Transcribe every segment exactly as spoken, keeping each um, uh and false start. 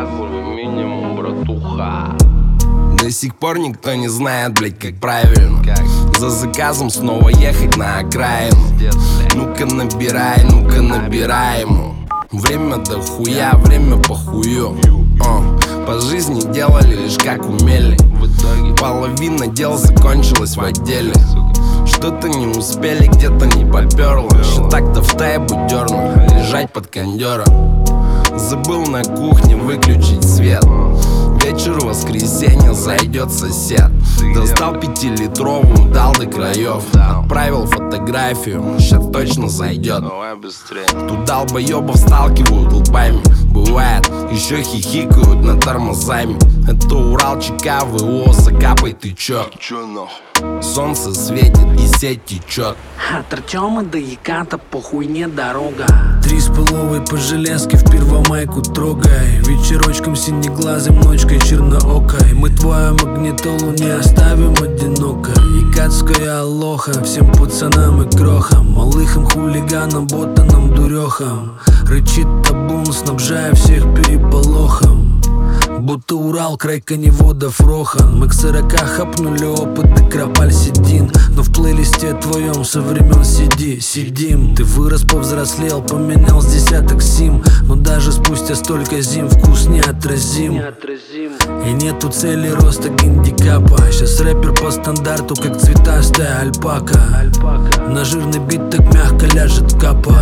базовый минимум, братуха. До сих пор никто не знает, блять, как правильно как? За заказом снова ехать на окраину. Ну-ка набирай, ну-ка набирай ему. Время до хуя, время по хую. uh, По жизни делали лишь как умели. В итоге половина дел закончилась в отделе. Что-то не успели, где-то не поперло. Еще так-то в тайбу дернул, лежать под кондером. Забыл на кухне выключить свет. Вечер воскресенья, зайдет сосед. Достал пятилитровую, дал до краев. Отправил фотографию, щас точно зайдет. Тут долбоебов сталкивают лбами. Бывает, еще хихикают над тормозами. Это Урал, ЧК, ВО, закапай, ты чё? Солнце светит и сеть течет. От Артема до Еката по хуйне дорога. Три с половой по железке в Первомайку трогай. Вечерочком синеглазым, ночкой черноокой. Мы твою магнитолу не оставим одиноко. Екатская алоха всем пацанам и крохам, малыхам, хулиганам, ботанам, дурехам. Рычит табун, снабжая всех переполохом. Будто Урал, край коневодов Рохан. Мы к сорока хапнули опыт и кропаль седин. Но в плейлисте твоем со времен сиди, сидим. Ты вырос, повзрослел, поменял с десяток сим. Но даже спустя столько зим вкус неотразим. И нету цели роста гандикапа. Сейчас рэпер по стандарту, как цветастая альпака. На жирный бит так мягко ляжет капа.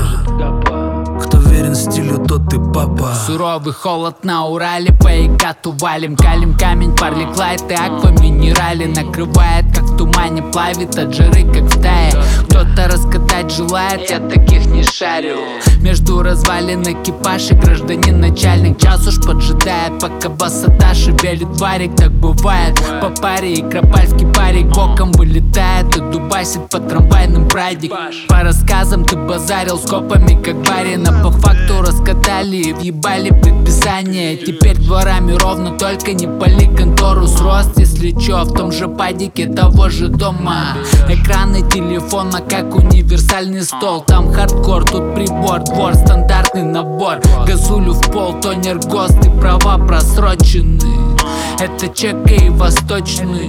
Кто верен стилю, тот и папа. Суровый холод на Урале, по Екату валим. Калим камень, парлик лайт и аква минерали. Накрывает, как в тумане, плавит от жары, как в тае. Кто-то раскатать желает, я таких не шарю. Между развалин экипаж и гражданин начальник. Час уж поджидает, пока басата шевелит варик. Так бывает, по паре и кропальский парик боком вылетает и дубасит по трамвайным прадик. По рассказам ты базарил скопами, как барин. А по факту раскатали и въебали предписание. Теперь дворами ровно, только не пали контору с рост. Если чё, в том же падике того же дома. Экраны телефона, как универсальный стол. Там хардкор, тут прибор, двор, стандартный набор. Газулю в пол, тонер, ГОСТ и права просрочены. Это чека и восточный.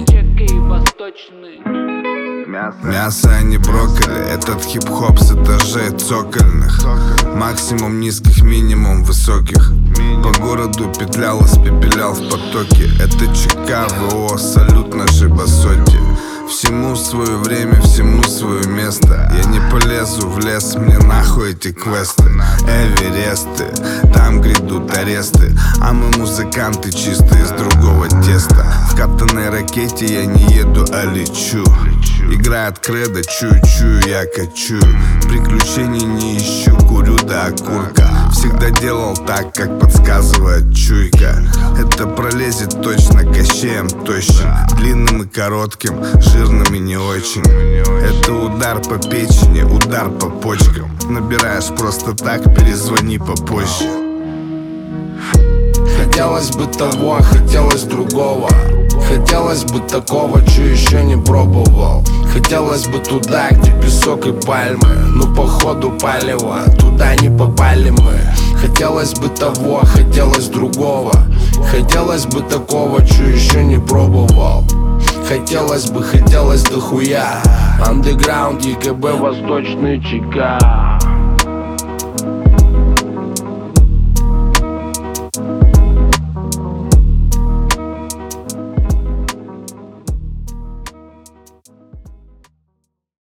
Мясо, а не брокколи. Этот хип-хоп с этажей цокольных. Максимум низких, минимум высоких. По городу петлял, испепелял в потоке. Это ЧК, ВО, салют нашей басоте. Всему свое время, всему свое место. Я не полезу в лес, мне нахуй эти квесты. Эвересты, там грядут аресты. А мы музыканты чисто из другого теста. В катанной ракете я не еду, а лечу. Играет кредо, чую-чую, я качу. Приключений не ищу, курю до окурка. Всегда делал так, как подсказывает чуйка. Это пролезет точно кощеем тощим. Длинным и коротким, жирным и не очень. Это удар по печени, удар по почкам. Набираешь просто так, перезвони попозже. Хотелось бы того, хотелось другого. Хотелось бы такого, чё еще не пробовал. Хотелось бы туда, где песок и пальмы. Но походу палево, туда не попали мы. Хотелось бы того, хотелось другого. Хотелось бы такого, чё еще не пробовал. Хотелось бы, хотелось дохуя. Андеграунд, ЕКБ, восточный ЧК.